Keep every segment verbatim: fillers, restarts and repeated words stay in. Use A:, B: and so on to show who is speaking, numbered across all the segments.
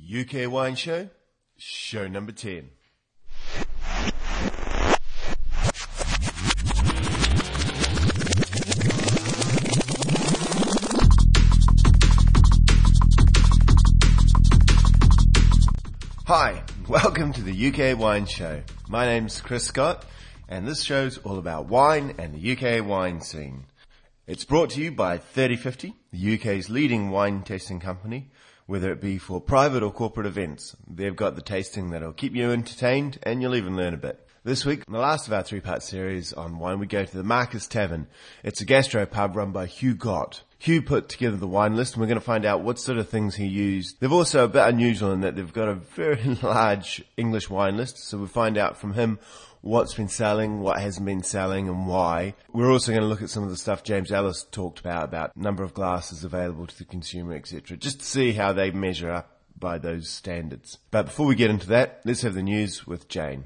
A: U K Wine Show, show number ten. Hi, welcome to the U K Wine Show. My name's Chris Scott, and this show's all about wine and the U K wine scene. It's brought to you by thirty fifty, the U K's leading wine tasting company. Whether it be for private or corporate events, they've got the tasting that'll keep you entertained and you'll even learn a bit. This week, in the last of our three-part series on wine, we go to the Marcus Tavern. It's a gastro pub run by Hugh Gott. Hugh put together the wine list and we're going to find out what sort of things he used. They're also a bit unusual in that they've got a very large English wine list, so we'll find out from him what's been selling, what hasn't been selling, and why. We're also going to look at some of the stuff James Ellis talked about, about number of glasses available to the consumer, et cetera, just to see how they measure up by those standards. But before we get into that, let's have the news with Jane.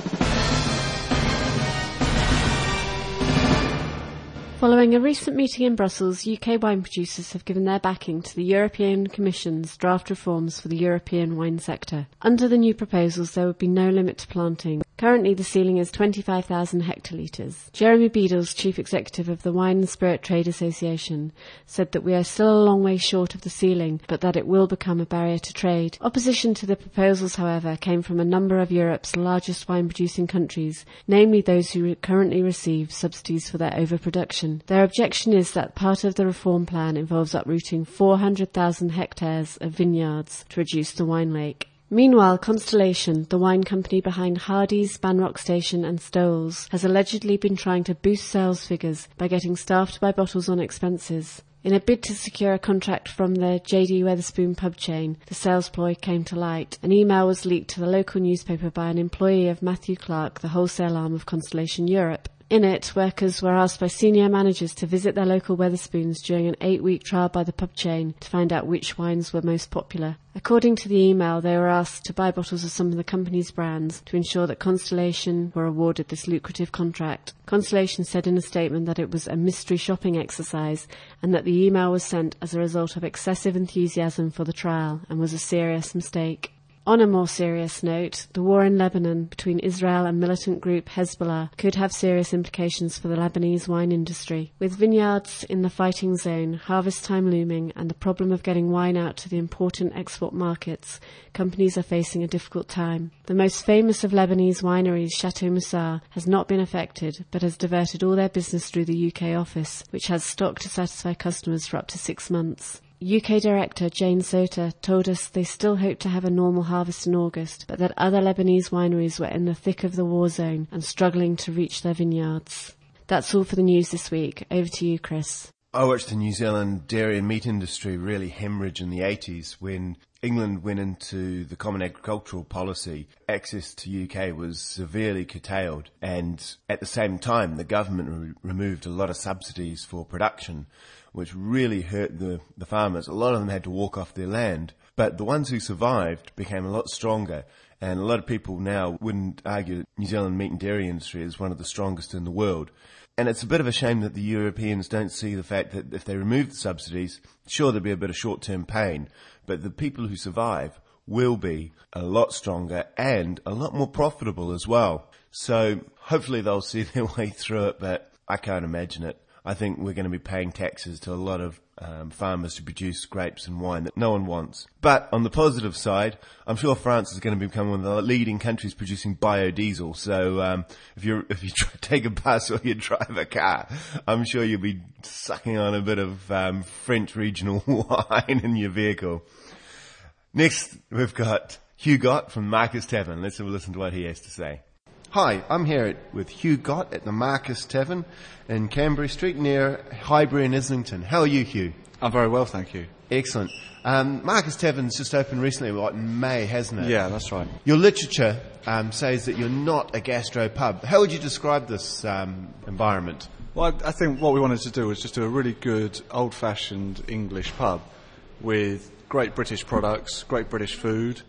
B: Following a recent meeting in Brussels, U K wine producers have given their backing to the European Commission's draft reforms for the European wine sector. Under the new proposals, there would be no limit to planting. Currently, the ceiling is twenty-five thousand hectolitres. Jeremy Beadles, Chief Executive of the Wine and Spirit Trade Association, said that we are still a long way short of the ceiling, but that it will become a barrier to trade. Opposition to the proposals, however, came from a number of Europe's largest wine-producing countries, namely those who currently receive subsidies for their overproduction. Their objection is that part of the reform plan involves uprooting four hundred thousand hectares of vineyards to reduce the wine lake. Meanwhile, Constellation, the wine company behind Hardy's, Banrock Station and Stowell's, has allegedly been trying to boost sales figures by getting staff to buy bottles on expenses. In a bid to secure a contract from the J D Wetherspoon pub chain, the sales ploy came to light. An email was leaked to the local newspaper by an employee of Matthew Clark, the wholesale arm of Constellation Europe. In it, workers were asked by senior managers to visit their local Wetherspoons during an eight-week trial by the pub chain to find out which wines were most popular. According to the email, they were asked to buy bottles of some of the company's brands to ensure that Constellation were awarded this lucrative contract. Constellation said in a statement that it was a mystery shopping exercise and that the email was sent as a result of excessive enthusiasm for the trial and was a serious mistake. On a more serious note, the war in Lebanon between Israel and militant group Hezbollah could have serious implications for the Lebanese wine industry. With vineyards in the fighting zone, harvest time looming, and the problem of getting wine out to the important export markets, companies are facing a difficult time. The most famous of Lebanese wineries, Chateau Moussard, has not been affected, but has diverted all their business through the U K office, which has stock to satisfy customers for up to six months. U K Director Jane Sota told us they still hope to have a normal harvest in August, but that other Lebanese wineries were in the thick of the war zone and struggling to reach their vineyards. That's all for the news this week. Over to you, Chris.
A: I watched the New Zealand dairy and meat industry really hemorrhage in the eighties when England went into the Common Agricultural Policy. Access to U K was severely curtailed, and at the same time the government re- removed a lot of subsidies for production, which really hurt the, the farmers. A lot of them had to walk off their land, but the ones who survived became a lot stronger, and a lot of people now wouldn't argue that New Zealand meat and dairy industry is one of the strongest in the world. And it's a bit of a shame that the Europeans don't see the fact that if they remove the subsidies, sure, there'll be a bit of short-term pain, but the people who survive will be a lot stronger and a lot more profitable as well. So hopefully they'll see their way through it, but I can't imagine it. I think we're going to be paying taxes to a lot of um, farmers to produce grapes and wine that no one wants. But on the positive side, I'm sure France is going to become one of the leading countries producing biodiesel. So um, if you if you try, take a bus or you drive a car, I'm sure you'll be sucking on a bit of um, French regional wine in your vehicle. Next, we've got Hugh Gott from Marcus Tavern. Let's have a listen to what he has to say. Hi, I'm here at, with Hugh Gott at the Marcus Tavern in Canberra Street near Highbury and Islington. How are you, Hugh?
C: I'm very well, thank you.
A: Excellent. Um, Marcus Tavern's just opened recently, what, in May, hasn't it?
C: Yeah, that's right.
A: Your literature um, says that you're not a gastro pub. How would you describe this um, environment?
C: Well, I, I think what we wanted to do was just do a really good old-fashioned English pub with great British products, great British food,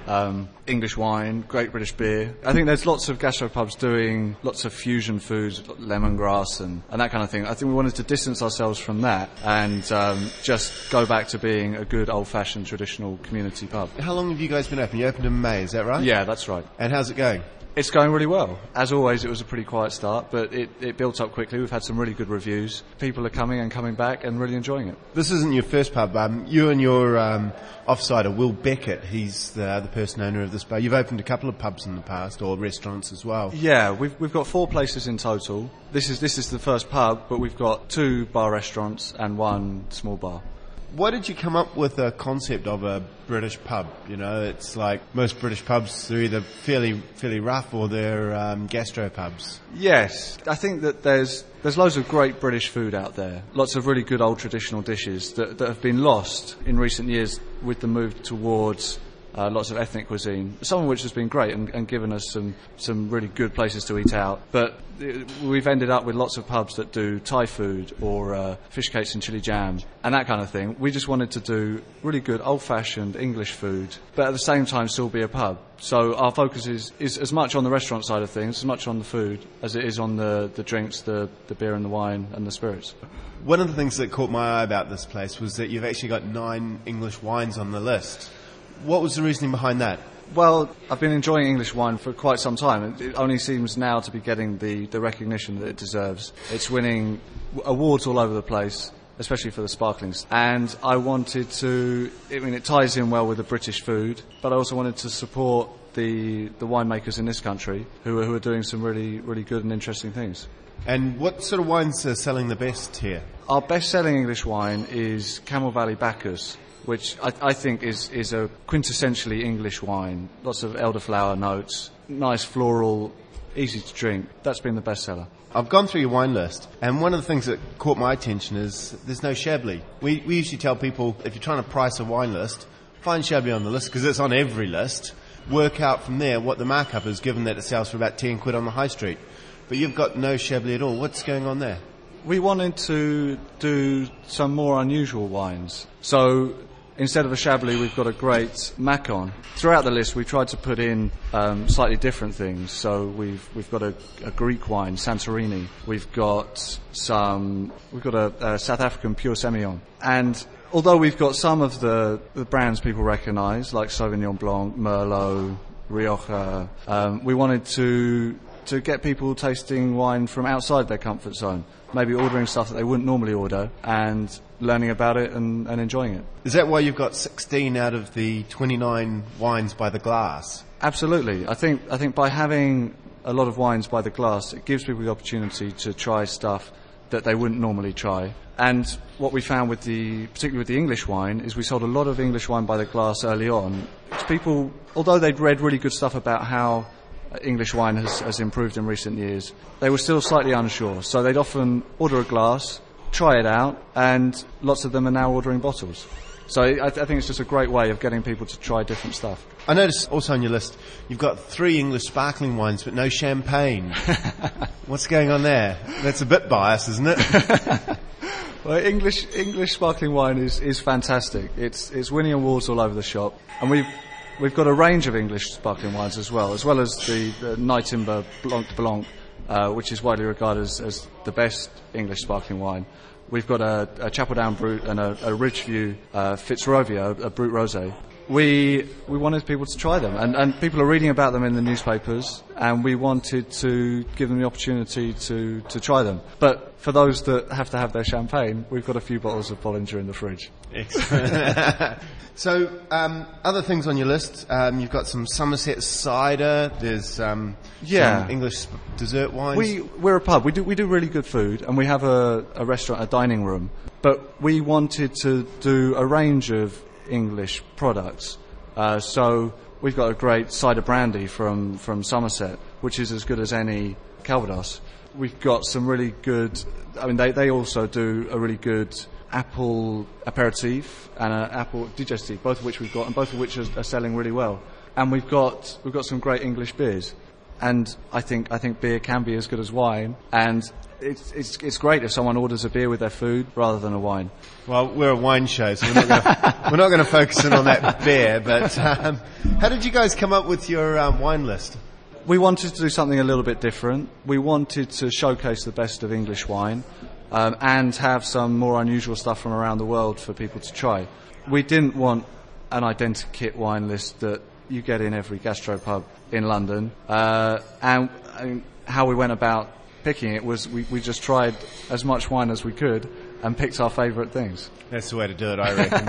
C: um, English wine, great British beer. I think there's lots of gastropubs doing lots of fusion foods, lemongrass and, and that kind of thing. I think we wanted to distance ourselves from that and um, just go back to being a good old-fashioned traditional community pub.
A: How long have you guys been open? You opened in May, is that right?
C: Yeah, that's right.
A: And how's it going?
C: It's going really well. As always, it was a pretty quiet start, but it, it built up quickly. We've had some really good reviews. People are coming and coming back and really enjoying it.
A: This isn't your first pub. Um, you and your um, offsider, Will Beckett, he's the, the person owner of this bar. You've opened a couple of pubs in the past, or restaurants as well.
C: Yeah, we've we've got four places in total. This is this is the first pub, but we've got two bar restaurants and one small bar.
A: Why did you come up with a concept of a British pub? You know, it's like most British pubs, they're either fairly fairly rough or they're um, gastro pubs.
C: Yes, I think that there's there's loads of great British food out there. Lots of really good old traditional dishes that, that have been lost in recent years with the move towards Uh, lots of ethnic cuisine, some of which has been great and, and given us some, some really good places to eat out. But it, we've ended up with lots of pubs that do Thai food or uh, fish cakes and chili jam and that kind of thing. We just wanted to do really good old-fashioned English food, but at the same time still be a pub. So our focus is, is as much on the restaurant side of things, as much on the food, as it is on the, the drinks, the, the beer and the wine and the spirits.
A: One of the things that caught my eye about this place was that you've actually got nine English wines on the list. What was the reasoning behind that?
C: Well, I've been enjoying English wine for quite some time. It only seems now to be getting the, the recognition that it deserves. It's winning awards all over the place, especially for the sparklings. And I wanted to, I mean, it ties in well with the British food, but I also wanted to support the the winemakers in this country who are, who are doing some really, really good and interesting things.
A: And what sort of wines are selling the best here?
C: Our best-selling English wine is Camel Valley Bacchus, which I, I think is, is a quintessentially English wine. Lots of elderflower notes, nice floral, easy to drink. That's been the bestseller.
A: I've gone through your wine list, and one of the things that caught my attention is there's no Chablis. We, we usually tell people, if you're trying to price a wine list, find Chablis on the list, because it's on every list. Work out from there what the markup is, given that it sells for about ten quid on the high street. But you've got no Chablis at all. What's going on there?
C: We wanted to do some more unusual wines. So instead of a Chablis, we've got a great Macon. Throughout the list, we tried to put in um, slightly different things. So we've we've got a, a Greek wine, Santorini. We've got some. We've got a, a South African Pure Semillon. And although we've got some of the, the brands people recognise, like Sauvignon Blanc, Merlot, Rioja, um, we wanted to to get people tasting wine from outside their comfort zone. Maybe ordering stuff that they wouldn't normally order and learning about it and, and enjoying it.
A: Is that why you've got sixteen out of the twenty-nine wines by the glass?
C: Absolutely. I think I think by having a lot of wines by the glass, it gives people the opportunity to try stuff that they wouldn't normally try. And what we found with the, particularly with the English wine, is we sold a lot of English wine by the glass early on. People, although they'd read really good stuff about how English wine has, has improved in recent years, they were still slightly unsure. So they'd often order a glass, try it out, and lots of them are now ordering bottles. So I, I think it's just a great way of getting people to try different stuff.
A: I noticed also on your list, you've got three English sparkling wines, but no champagne. What's going on there? That's a bit biased, isn't it?
C: Well, English English sparkling wine is, is fantastic. It's it's winning awards all over the shop, and we've we've got a range of English sparkling wines as well, as well as the, the Nightimber Blanc de Blanc, uh, which is widely regarded as, as the best English sparkling wine. We've got a, a Chapel Down Brut and a, a Ridgeview uh, Fitzrovia, a Brut Rosé. We we wanted people to try them, and, and people are reading about them in the newspapers, and we wanted to give them the opportunity to, to try them. But for those that have to have their champagne, we've got a few bottles of Bollinger in the fridge.
A: Excellent. So, um, other things on your list, um, you've got some Somerset cider, there's um,
C: yeah.
A: some English dessert wines.
C: We, we're a pub. We do we do really good food, and we have a, a restaurant, a dining room. But we wanted to do a range of English products. Uh, so we've got a great cider brandy from, from Somerset, which is as good as any Calvados. We've got some really good, I mean, they, they also do a really good apple aperitif and an apple digestif, both of which we've got, and both of which are, are selling really well. And we've got, we've got some great English beers. And I think, I think beer can be as good as wine. And it's, it's, it's great if someone orders a beer with their food rather than a wine.
A: Well, we're a wine show, so we're not gonna, we're not going to focus in on that beer, but um, How did you guys come up with your um, wine list?
C: We wanted to do something a little bit different. We wanted to showcase the best of English wine um, and have some more unusual stuff from around the world for people to try. We didn't want an identikit wine list that you get in every gastropub in London. Uh, and, and how we went about picking it was we, we just tried as much wine as we could and picked our favourite things.
A: That's the way to do it, I reckon.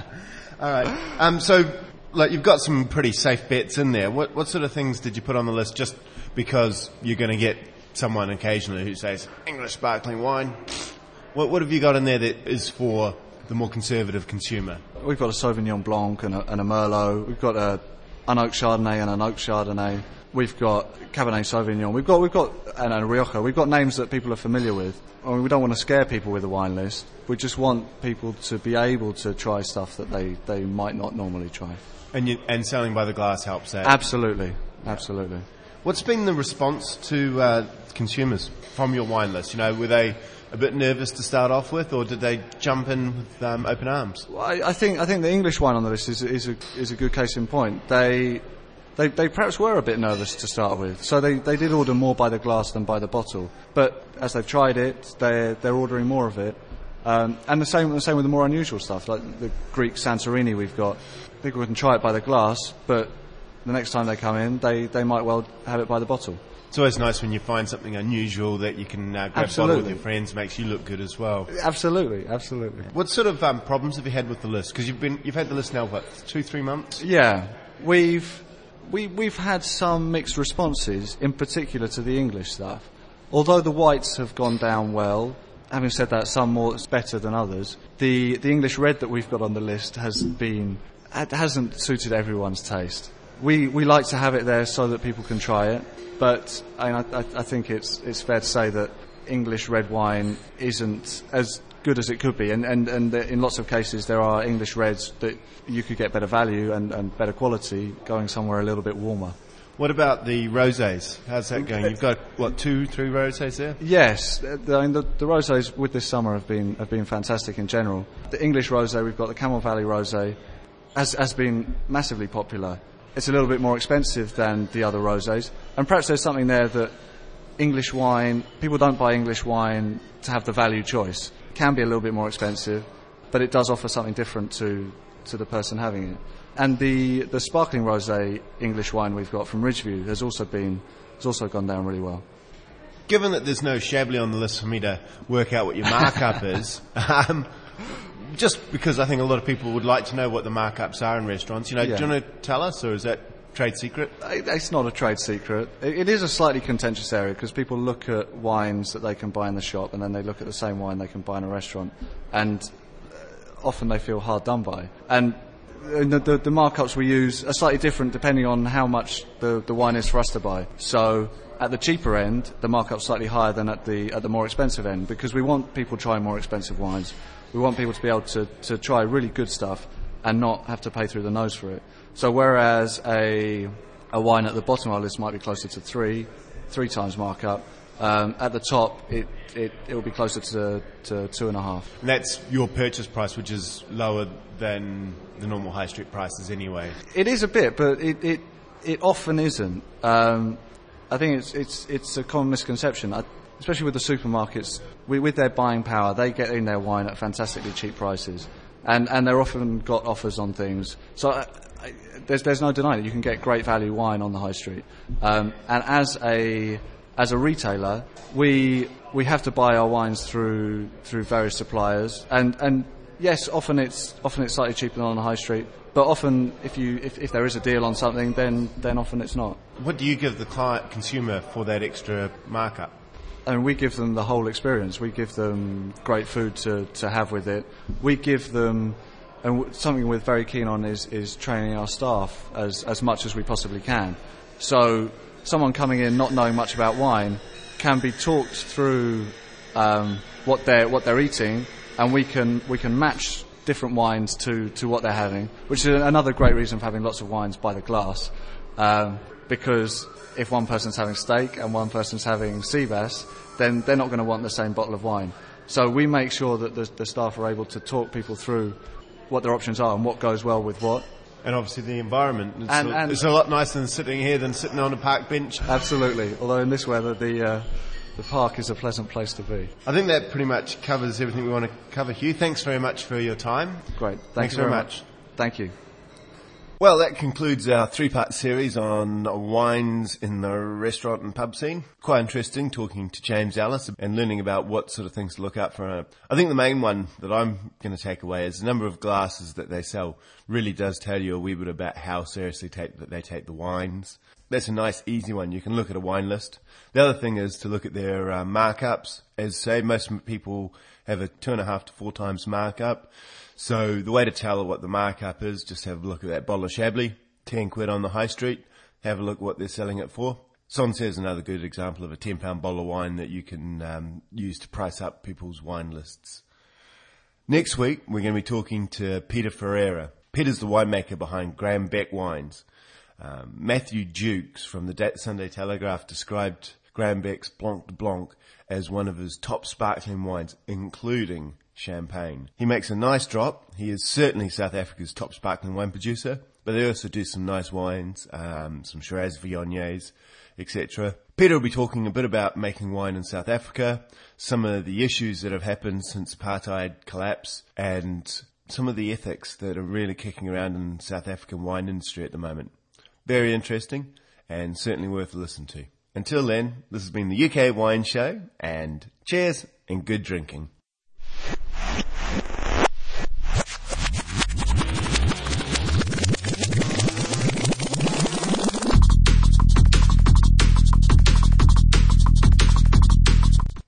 A: All right. Um, so, like, you've got some pretty safe bets in there. What what sort of things did you put on the list just because you're going to get someone occasionally who says, English sparkling wine? What what have you got in there that is for the more conservative consumer?
C: We've got a Sauvignon Blanc and a, and a Merlot. We've got a an Oak Chardonnay and an Oak Chardonnay. We've got Cabernet Sauvignon. We've got we've got and a Rioja. We've got names that people are familiar with. I mean, we don't want to scare people with a wine list. We just want people to be able to try stuff that they, they might not normally try.
A: And you, and selling by the glass helps that.
C: Absolutely, absolutely.
A: What's been the response to uh, consumers from your wine list? You know, were they a bit nervous to start off with, or did they jump in with um, open arms?
C: Well, I, I think I think the English wine on the list is is a is a good case in point. They. They, they perhaps were a bit nervous to start with, so they, they did order more by the glass than by the bottle. But as they've tried it, they're, they're ordering more of it. Um, and the same, the same with the more unusual stuff, like the Greek Santorini we've got. People can try it by the glass, but the next time they come in, they, they might well have it by the bottle.
A: It's always nice when you find something unusual that you can uh, grab a bottle with your friends, makes you look good as well.
C: Absolutely, absolutely.
A: What sort of um, problems have you had with the list? Because you've been you've had the list now, what, two, three months?
C: Yeah, we've... We, we've had some mixed responses, in particular to the English stuff. Although the whites have gone down well, having said that, some more better than others. The the English red that we've got on the list has been it hasn't suited everyone's taste. We we like to have it there so that people can try it, but I, I, I think it's it's fair to say that English red wine isn't as good as it could be, and, and, and in lots of cases there are English reds that you could get better value and, and better quality going somewhere a little bit warmer.
A: What about the rosés? How's that going? You've got, what, two, three rosés there?
C: Yes, the, I mean, the, the rosés with this summer have been have been fantastic in general. The English rosé, we've got the Camel Valley rosé, has, has been massively popular. It's a little bit more expensive than the other rosés, and perhaps there's something there that English wine, people don't buy English wine to have the value choice. It can be a little bit more expensive, but it does offer something different to, to the person having it. And the, the sparkling rosé English wine we've got from Ridgeview has also been has also gone down really well.
A: Given that there's no Chablis on the list for me to work out what your markup is, um, just because I think a lot of people would like to know what the markups are in restaurants, you know,
C: Yeah.
A: do you want to tell us, or is that trade secret?
C: It's not a trade secret. It is a slightly contentious area because people look at wines that they can buy in the shop and then they look at the same wine they can buy in a restaurant, and often they feel hard done by. And the, the, the markups we use are slightly different depending on how much the, the wine is for us to buy. So at the cheaper end, the markup's slightly higher than at the at the more expensive end, because we want people trying more expensive wines. We want people to be able to, to try really good stuff and not have to pay through the nose for it. So whereas a a wine at the bottom of our list might be closer to three, three times markup, um, at the top it, it it will be closer to to two and a half.
A: And that's your purchase price, which is lower than the normal high street prices anyway.
C: It is a bit, but it it, it often isn't. Um, I think it's it's it's a common misconception, I, especially with the supermarkets. We, with their buying power, they get in their wine at fantastically cheap prices, and and they're often got offers on things. So. I, I, There's, there's no denying it. You can get great value wine on the high street, um, and as a as a retailer, we we have to buy our wines through through various suppliers, and, and yes, often it's often it's slightly cheaper than on the high street, but often if you if, if there is a deal on something, then then often it's not.
A: What do you give the client consumer for that extra markup?
C: And we give them the whole experience. We give them great food to, to have with it. We give them. And w- something we're very keen on is, is training our staff as, as much as we possibly can. So someone coming in not knowing much about wine can be talked through um, what they're what they're eating, and we can we can match different wines to, to what they're having, which is another great reason for having lots of wines by the glass. Um, because if one person's having steak and one person's having sea bass, then they're not going to want the same bottle of wine. So we make sure that the, the staff are able to talk people through what their options are and what goes well with what,
A: And obviously the environment. It's,
C: And-
A: a,
C: and-
A: it's a lot nicer than sitting here than sitting on a park bench.
C: Absolutely. Although in this weather, the uh, the park is a pleasant place to be.
A: I think that pretty much covers everything we want to cover. Hugh, thanks very much for your time.
C: Great.
A: Thanks
C: Thank you
A: very
C: very
A: much.
C: Thank you.
A: Well, that concludes our three-part series on wines in the restaurant and pub scene. Quite interesting talking to James Ellis and learning about what sort of things to look out for. I think the main one that I'm going to take away is the number of glasses that they sell really does tell you a wee bit about how seriously take, that they take the wines. That's a nice, easy one. You can look at a wine list. The other thing is to look at their uh, markups. As say, most people have a two and a half to four times markup. So the way to tell what the markup is, just have a look at that bottle of Chablis, ten quid on the high street. Have a look at what they're selling it for. Sancerre is another good example of a ten pound bottle of wine that you can um, use to price up people's wine lists. Next week, we're going to be talking to Peter Ferreira. Peter's the winemaker behind Graham Beck Wines. Um, Matthew Jukes from the Sunday Telegraph described Graham Beck's Blanc de Blanc as one of his top sparkling wines, including champagne. He makes a nice drop. He is certainly South Africa's top sparkling wine producer, but they also do some nice wines, um, some Shiraz Viogniers, et cetera. Peter will be talking a bit about making wine in South Africa, some of the issues that have happened since apartheid collapse, and some of the ethics that are really kicking around in the South African wine industry at the moment. Very interesting and certainly worth a listen to. Until then, this has been the U K Wine Show, and cheers and good drinking.